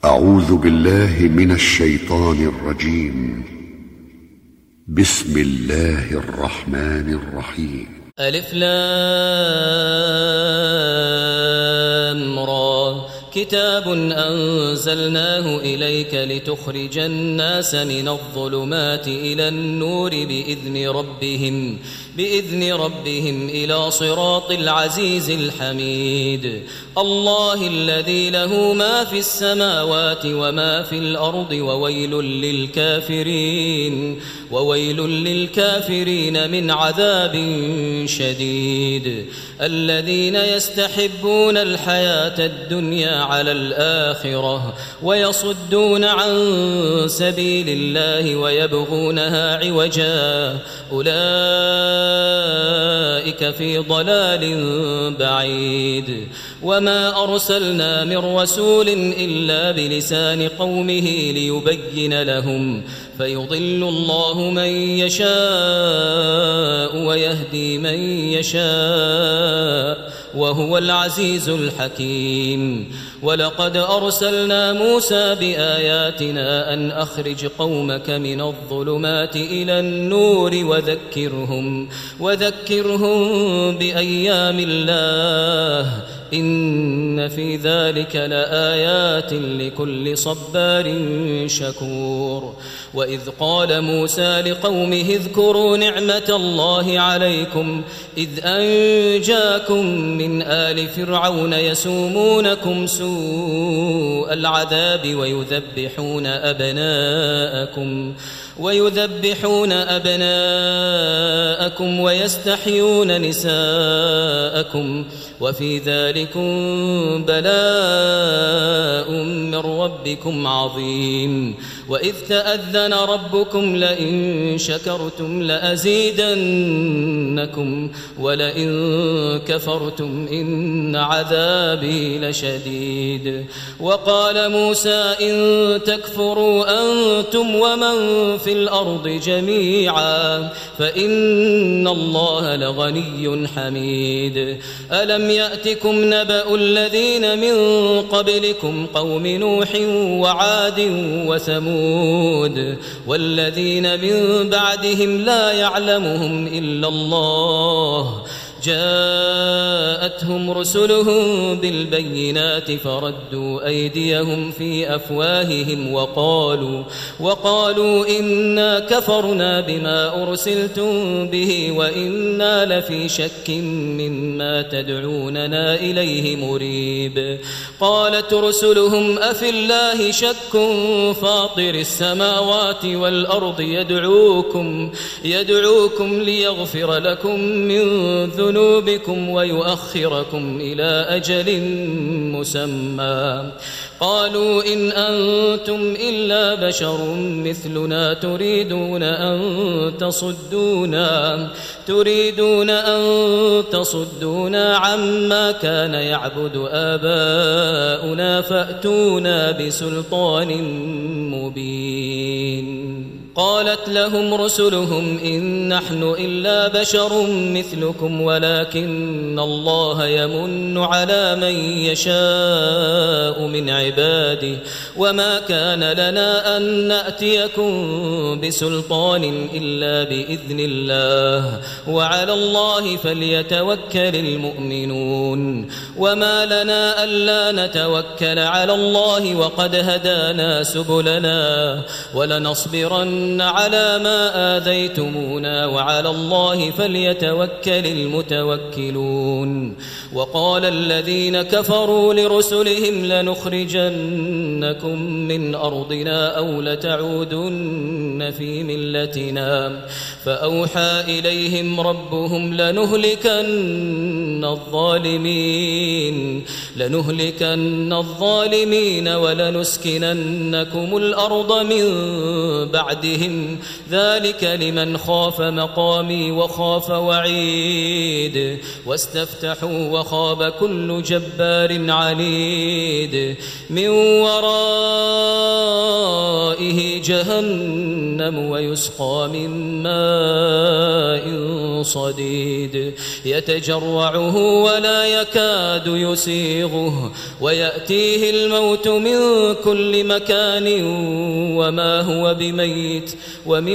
أعوذ بالله من الشيطان الرجيم. بسم الله الرحمن الرحيم. ألف لام را كتاب أنزلناه إليك لتخرج الناس من الظلمات إلى النور بإذن ربهم إلى صراط العزيز الحميد. الله الذي له ما في السماوات وما في الأرض وويل للكافرين من عذاب شديد. الذين يستحبون الحياة الدنيا على الآخرة ويصدون عن سبيل الله ويبغونها عوجا أولئك في ضلال بعيد. وما أرسلنا من رسول إلا بلسان قومه ليبين لهم فيضل الله من يشاء ويهدي من يشاء وهو العزيز الحكيم. ولقد أرسلنا موسى بآياتنا أن أخرج قومك من الظلمات إلى النور وذكرهم بأيام الله إن في ذلك لآيات لكل صبار شكور. وإذ قال موسى لقومه اذكروا نعمة الله عليكم إذ أنجاكم من آل فرعون يسومونكم سوء العذاب ويذبحون أبناءكم ويستحيون نساءكم وفي ذلكم بلاء من ربكم عظيم. وإذ تأذن ربكم لئن شكرتم لأزيدنكم ولئن كفرتم إن عذابي لشديد. وقال موسى إن تكفروا أنتم ومن في الأرض جميعا فإن الله لغني حميد. ألم يأتكم نبأ الذين من قبلكم قوم نوح وعاد وثمود والذين من بعدهم لا يعلمهم إلا الله جاءتهم رسلهم بالبينات فردوا أيديهم في أفواههم وقالوا إنا كفرنا بما أرسلتم به وإنا لفي شك مما تدعوننا إليه مريب. قالت رسلهم أفي الله شك فاطر السماوات والأرض يدعوكم ليغفر لكم من ذنوبكم ويؤخركم إلى أجل مسمى. قالوا إن أنتم إلا بشر مثلنا تريدون أن تصدونا عما كان يعبد آباؤنا فأتونا بسلطان مبين. قالت لهم رسلهم إن نحن إلا بشر مثلكم ولكن الله يمن على من يشاء من عباده وما كان لنا أن نأتيكم بسلطان إلا بإذن الله وعلى الله فليتوكل المؤمنون. وما لنا ألا نتوكل على الله وقد هدانا سبلنا ولنصبرن على ما آذيتمونا وعلى الله فليتوكل المتوكلون. وقال الذين كفروا لرسلهم لنخرجنكم من أرضنا أو لتعودن في ملتنا فأوحى إليهم ربهم لنهلكن الظالمين ولنسكننكم الأرض من بعدهم ذلك لمن خاف مقامي وخاف وعيد. واستفتحوا وخاب كل جبار عنيد من ورائه جهنم ويسقى من ماء صديد يتجرعه ولا يكاد يسيغه ويأتيه الموت من كل مكان وما هو بميت ومن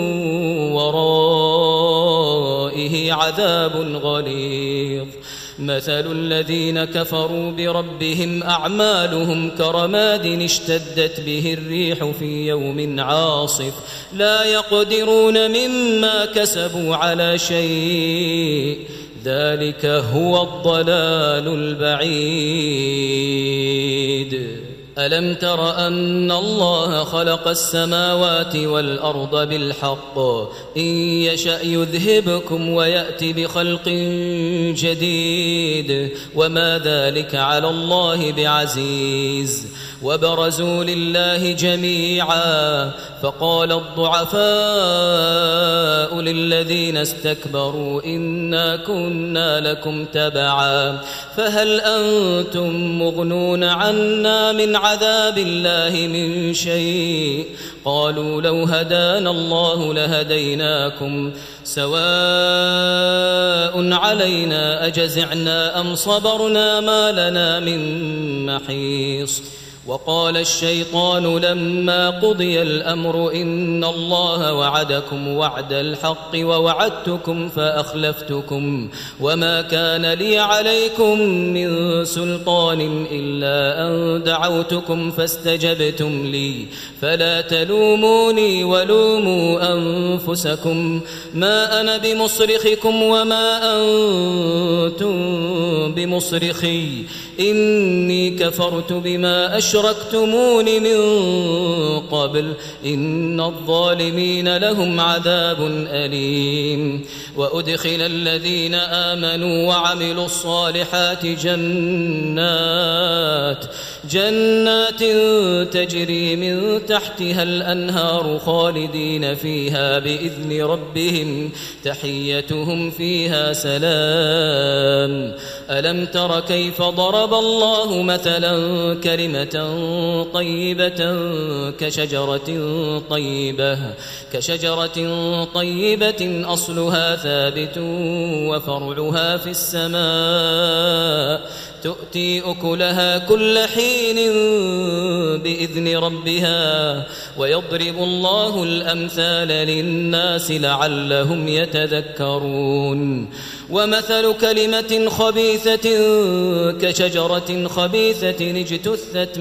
ورائه عذاب غليظ مثل الذين كفروا بربهم أعمالهم كرماد اشتدت به الريح في يوم عاصف لا يقدرون مما كسبوا على شيء ذلك هو الضلال البعيد ألم تر أن الله خلق السماوات والأرض بالحق إن يشأ يذهبكم ويأتي بخلق جديد وما ذلك على الله بعزيز وبرزوا لله جميعا فقال الضعفاء للذين استكبروا إنا كنا لكم تبعا فهل أنتم مغنون عنا من عذاب الله من شيء قالوا لو هدانا الله لهديناكم سواء علينا أجزعنا أم صبرنا ما لنا من محيص وقال الشيطان لما قضي الأمر إن الله وعدكم وعد الحق ووعدتكم فأخلفتكم وما كان لي عليكم من سلطان إلا أن دعوتكم فاستجبتم لي فلا تلوموني ولوموا أنفسكم ما أنا بمصرخكم وما أنتم بمصرخي إني كفرت بما أشركتمون من قبل إن الظالمين لهم عذاب أليم وأدخل الذين آمنوا وعملوا الصالحات جنات تجري من تحتها الأنهار خالدين فيها بإذن ربهم تحيتهم فيها سلام ألم تر كيف ضرب الله مثلا كلمة طيبة كشجرة طيبة أصلها ثابت وفرعها في السماء تؤتي أكلها كل حين بإذن ربها ويضرب الله الأمثال للناس لعلهم يتذكرون ومثل كلمة خبيثة كشجرة خبيثة اجتثت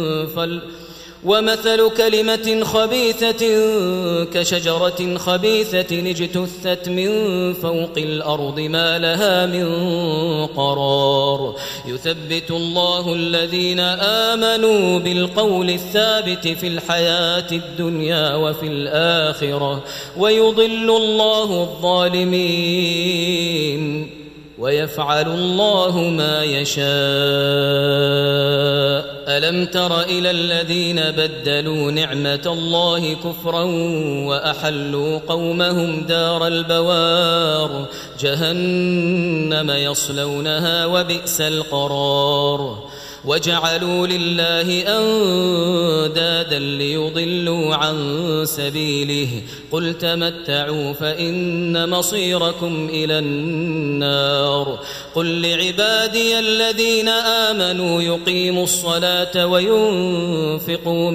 من فوق الأرض ما لها من قرار يثبت الله الذين آمنوا بالقول الثابت في الحياة الدنيا وفي الآخرة ويضل الله الظالمين ويفعل الله ما يشاء ألم تر إلى الذين بدلوا نعمة الله كفرا وأحلوا قومهم دار البوار جهنم يصلونها وبئس القرار وجعلوا لله أندادا ليضلوا عن سبيله قل تمتعوا فإن مصيركم إلى النار قل لعبادي الذين آمنوا يقيموا الصلاة وينفقوا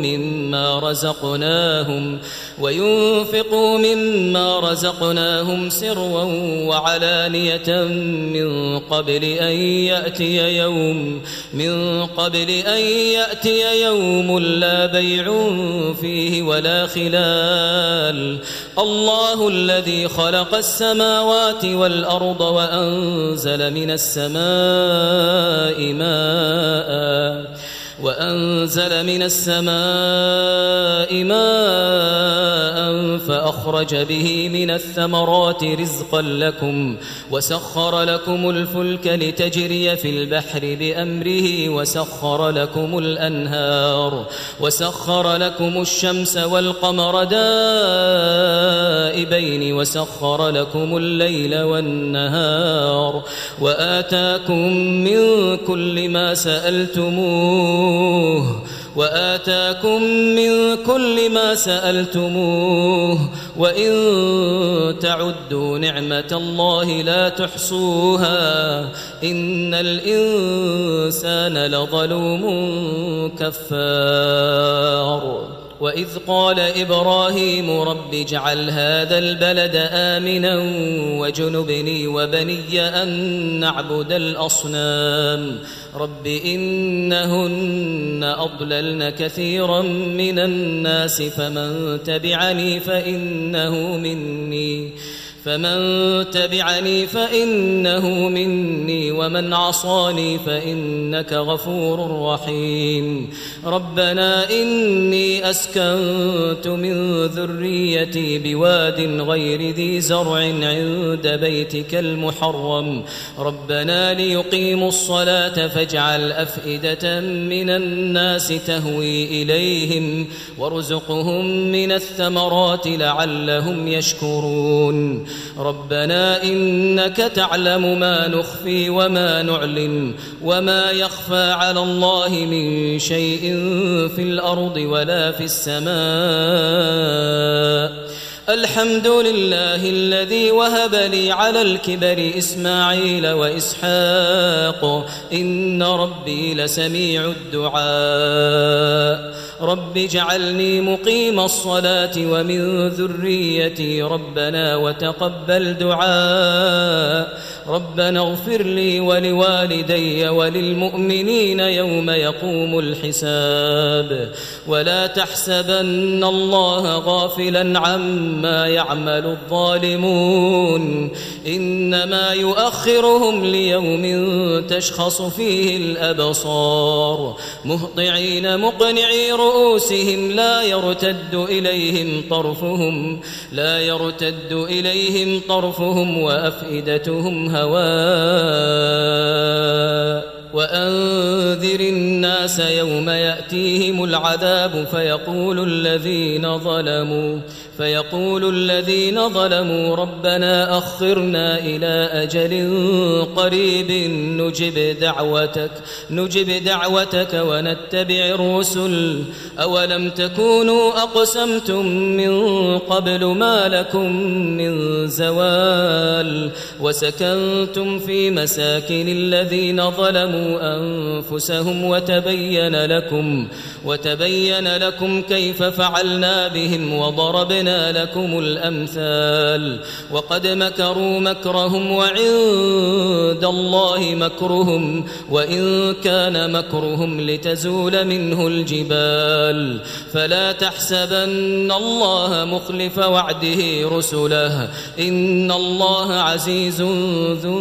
مما رزقناهم سرا وعلانية من قبل أن يأتي يوم لا بيع فيه ولا خلال الله الذي خلق السماوات والأرض وأنزل من السماء ماء فأخرج به من الثمرات رزقا لكم وسخر لكم الفلك لتجري في البحر بأمره وسخر لكم الأنهار وسخر لكم الشمس والقمر دائبين وسخر لكم الليل والنهار وآتاكم من كل ما سألتموه وآتاكم من كل ما سألتموه وإن تعدوا نعمة الله لا تحصوها إن الإنسان لظلوم كفار وإذ قال إبراهيم رب اجعل هذا البلد آمنا وجنبني وبني أن نعبد الأصنام رب إنهن أضللن كثيرا من الناس فمن تبعني فإنه مني ومن عصاني فإنك غفور رحيم ربنا إني أسكنت من ذريتي بواد غير ذي زرع عند بيتك المحرم ربنا ليقيموا الصلاة فاجعل أفئدة من الناس تهوي إليهم وارزقهم من الثمرات لعلهم يشكرون ربنا إنك تعلم ما نخفي وما نعلن وما يخفى على الله من شيء في الأرض ولا في السماء الحمد لله الذي وهب لي على الكبر إسماعيل وإسحاق إن ربي لسميع الدعاء رب اجعلني مقيم الصلاة ومن ذريتي ربنا وتقبل دعاء ربنا اغفر لي ولوالدي وللمؤمنين يوم يقوم الحساب ولا تحسبن الله غافلا عما يعمل الظالمون إنما يؤخرهم ليوم تشخص فيه الأبصار مهطعين مقنعي رؤوسهم لا يرتد إليهم طرفهم وأفئدتهم هواء وأنذر الناس يوم يأتيهم العذاب فيقول الذين ظلموا ربنا أخرنا إلى أجل قريب نجب دعوتك ونتبع الرسل أولم تكونوا أقسمتم من قبل ما لكم من زوال وسكنتم في مساكن الذين ظلموا أنفسهم وتبين لكم كيف فعلنا بهم وضربنا لكم الأمثال وقد مكروا مكرهم وعند الله مكرهم وإن كان مكرهم لتزول منه الجبال فلا تحسبن الله مخلف وعده رسله إن الله عزيز ذو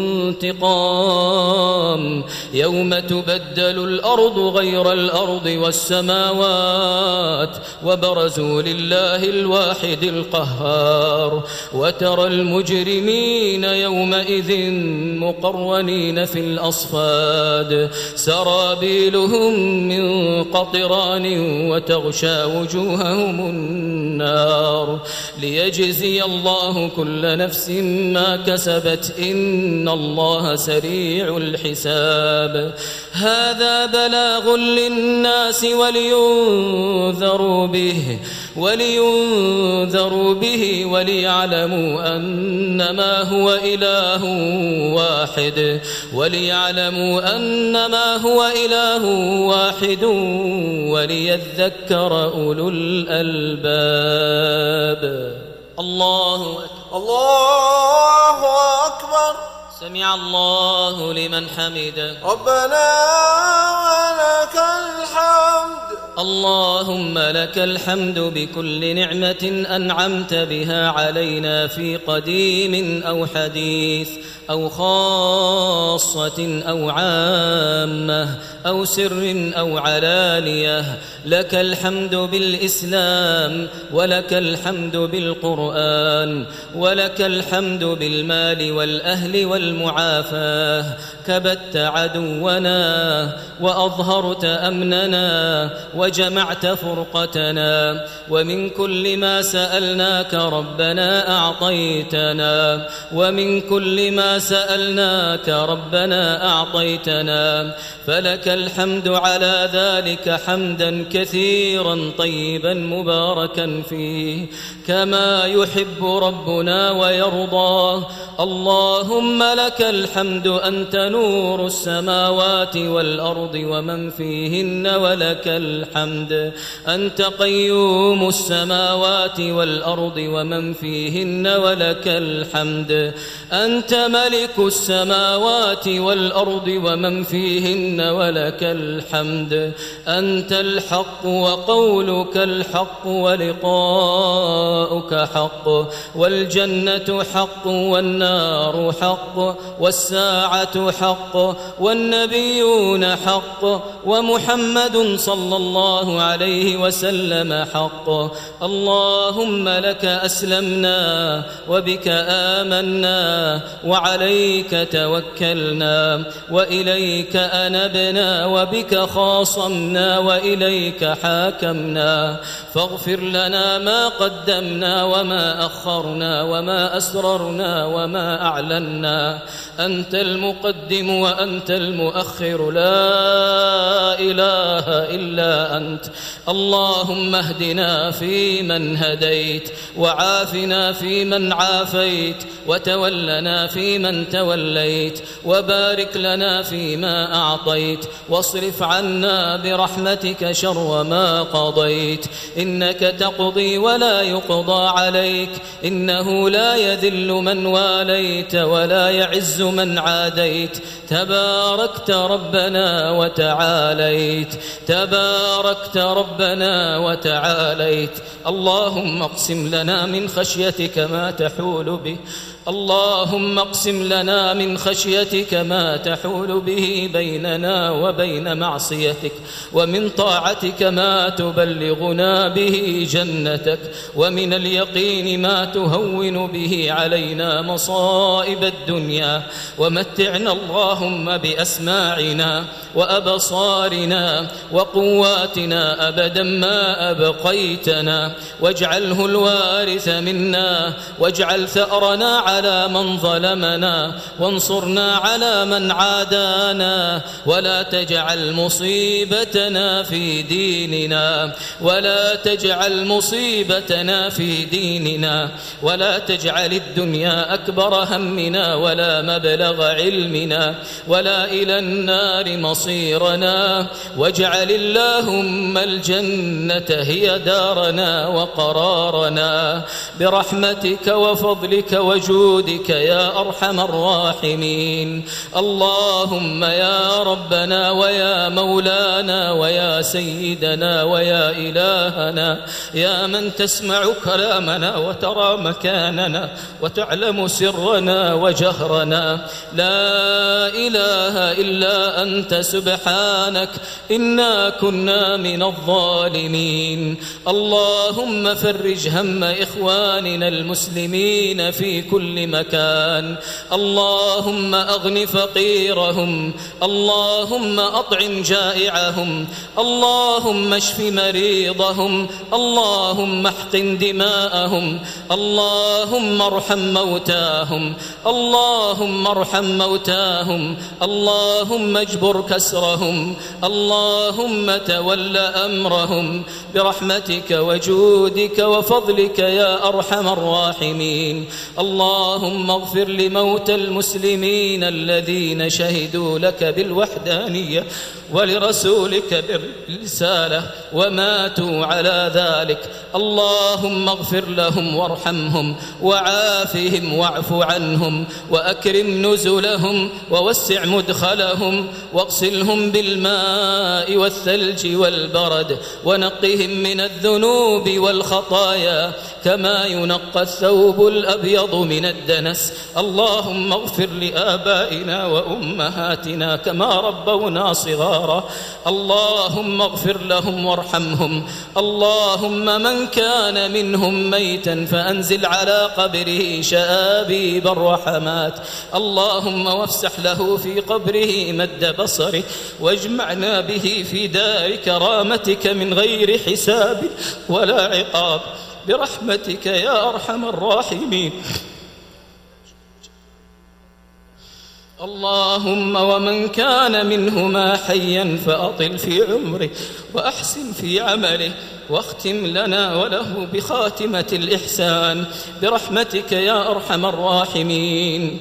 انتقام يوم تبدل الأرض غير الأرض والسماوات وبرزوا لله الواحد القهار وترى المجرمين يومئذ مقرنين في الأصفاد سرابيلهم من قطران وتغشى وجوههم النار ليجزي الله كل نفس ما كسبت إن الله سريع الحساب هذا بلاغ للناس ولينذروا به وليعلموا أنما هو إله واحد وليذكر أولو الألباب الله أكبر سمع الله لمن حمده ربنا ولك الحمد اللهم لك الحمد بكل نعمة أنعمت بها علينا في قديم أو حديث أو خاصة أو عامة أو سر أو علانية لك الحمد بالإسلام ولك الحمد بالقرآن ولك الحمد بالمال والأهل والمعافاة كبت عدونا وأظهرت أمننا وجمعت فرقتنا ومن كل ما سألناك ربنا أعطيتنا ومن كل ما سألناك ربنا أعطيتنا، فلك الحمد على ذلك حمدا كثيرا طيبا مباركا فيه كما يحب ربنا ويرضاه. اللهم لك الحمد أنت نور السماوات والأرض ومن فيهن، ولك الحمد أنت قيوم السماوات والأرض ومن فيهن، ولك الحمد أنت ملك السماوات والأرض ومن فيهن، ولك الحمد أنت الحق وقولك الحق ولقاؤك حق، والجنة حق والنار حق والساعة حق والنبيون حق ومحمد صلى الله عليه وسلم حق. اللهم لك أسلمنا وبك آمنا وعليك توكلنا وإليك أنبنا وبك خاصمنا وإليك حاكمنا، فاغفر لنا ما قدمنا وما أخرنا وما أسررنا وما أعلنا. أنت المقدم وأنت المؤخر، لا إله إلا أنت. اللهم اهدنا فيمن هديت، وعافنا فيمن عافيت، وتولنا فيمن توليت، وبارك لنا فيما أعطيت، واصرف عنا برحمتك شر ما قضيت. إنك تقضي ولا يقضى عليك، إنه لا يذل من واليت ولا يعز من عاديت. تباركت ربنا وتعاليت، تباركت ربنا وتعاليت. اللهم اقسم لنا من خشيتك ما تحول به، اللهم اقسم لنا من خشيتك ما تحول به بيننا وبين معصيتك، ومن طاعتك ما تبلغنا به جنتك، ومن اليقين ما تهون به علينا مصائب الدنيا. ومتعنا اللهم بأسماعنا وأبصارنا وقواتنا أبدا ما أبقيتنا، واجعله الوارث منا، واجعل ثأرنا على من ظلمنا، وانصرنا على من عادانا، ولا تجعل مصيبتنا في ديننا، ولا تجعل مصيبتنا في ديننا، ولا تجعل الدنيا أكبر همنا ولا مبلغ علمنا ولا إلى النار مصيرنا، واجعل اللهم الجنة هي دارنا وقرارنا، برحمتك وفضلك وجودك يا أرحم الراحمين. اللهم يا ربنا ويا مولانا ويا سيدنا ويا إلهنا، يا من تسمع كلامنا وترى مكاننا وتعلم سرنا وجهرنا، لا إله إلا أنت سبحانك إنا كنا من الظالمين. اللهم فرج هم إخواننا المسلمين في كل مكان، اللهم أغن فقيرهم، اللهم أطعم جائعهم، اللهم اشف مريضهم، اللهم احقن دماءهم، اللهم ارحم موتاهم، اللهم ارحم موتاهم، اللهم اجبر كسرهم، اللهم تول أمرهم برحمتك وجودك وفضلك يا أرحم الراحمين. اللهم اغفر لموتى المسلمين الذين شهدوا لك بالوحدانية ولرسولك بالرسالة وماتوا على ذلك، اللهم اغفر لهم وارحمهم وعافهم واعف عنهم وأكرم نزلهم ووسع مدخلهم واغسلهم بالماء والثلج والبرد ونقهم من الذنوب والخطايا كما ينقى الثوب الأبيض من الدنس. اللهم اغفر لآبائنا وأمهاتنا كما ربونا صغارا، اللهم اغفر لهم وارحمهم. اللهم من كان منهم ميتا فأنزل على قبره شآبيب الرحمات، اللهم وافسح له في قبره مد بصره واجمعنا به في دار كرامتك من غير حساب ولا عقاب برحمتك يا أرحم الراحمين. اللهم ومن كان منهما حيا فأطل في عمره وأحسن في عمله واختم لنا وله بخاتمة الإحسان برحمتك يا أرحم الراحمين.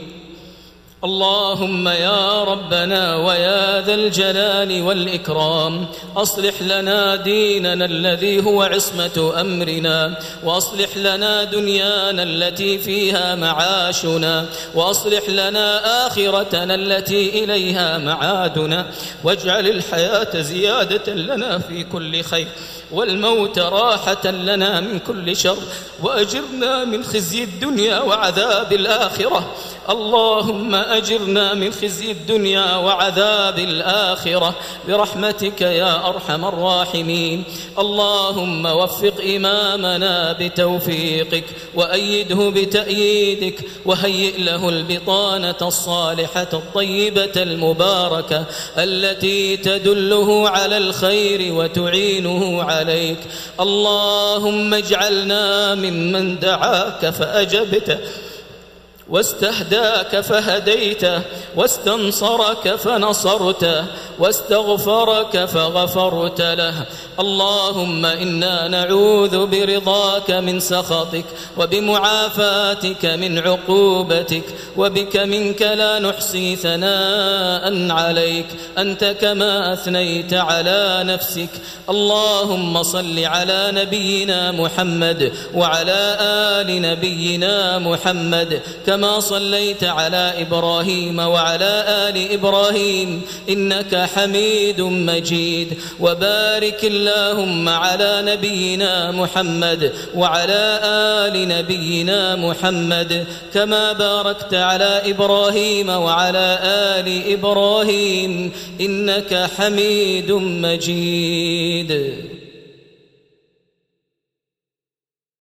اللهم يا ربنا ويا ذا الجلال والإكرام أصلح لنا ديننا الذي هو عصمة أمرنا، وأصلح لنا دنيانا التي فيها معاشنا، وأصلح لنا آخرتنا التي إليها معادنا، واجعل الحياة زيادة لنا في كل خير والموت راحة لنا من كل شر، وأجرنا من خزي الدنيا وعذاب الآخرة. اللهم أجرنا من خزي الدنيا وعذاب الآخرة برحمتك يا أرحم الراحمين. اللهم وفق إمامنا بتوفيقك وأيده بتأييدك، وهيئ له البطانة الصالحة الطيبة المباركة التي تدله على الخير وتعينه عليك. اللهم اجعلنا ممن دعاك فأجبته، واستهداك فهديته، واستنصرك فنصرته، واستغفرك فغفرت له. اللهم إنا نعوذ برضاك من سخطك، وبمعافاتك من عقوبتك، وبك منك لا نحصي ثناء عليك أنت كما أثنيت على نفسك. اللهم صل على نبينا محمد وعلى آل نبينا محمد كما صليت على إبراهيم وعلى آل إبراهيم إنك حميد مجيد. وبارك اللهم على نبينا محمد وعلى آل نبينا محمد كما باركت على إبراهيم وعلى آل إبراهيم إنك حميد مجيد.